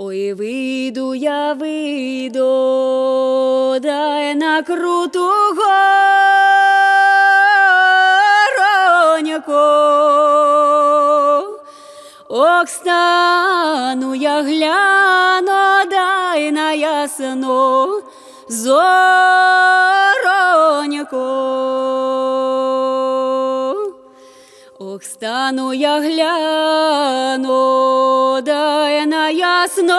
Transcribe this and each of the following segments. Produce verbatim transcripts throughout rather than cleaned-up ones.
Ой, вийду я, вийду, дай на круту гороньку. Ох, стану я гляну, дай на ясну зороньку. Ох, стану я гляну, дай на ясну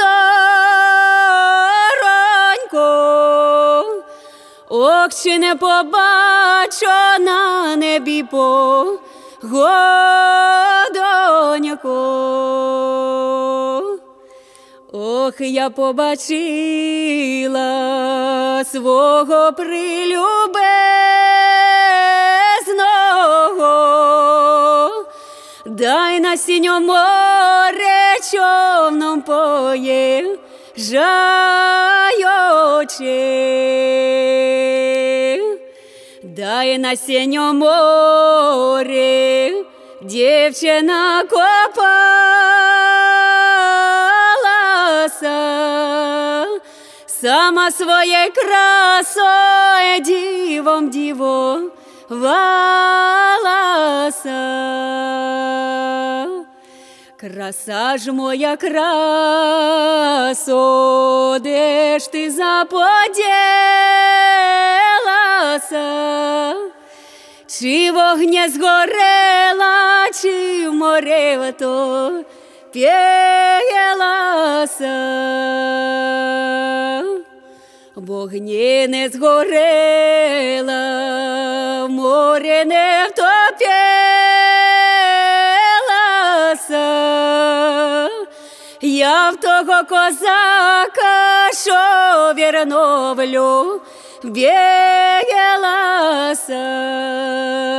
зороньку. Ох, чи не побачу на небі погодоньку. Ох, я побачила свого прилюбезного, дай на синьому море човном поїжджаючи, дай на синьому морі дівчина купалася, сама своєю красою дівом дівовалася. Краса ж моя, красо, де ж ти заподілася? Чи в огні згорела, чи в море то п'ялася? В огні не згорела, в море не втопилася. Я в того козака, що вірно в любі білася.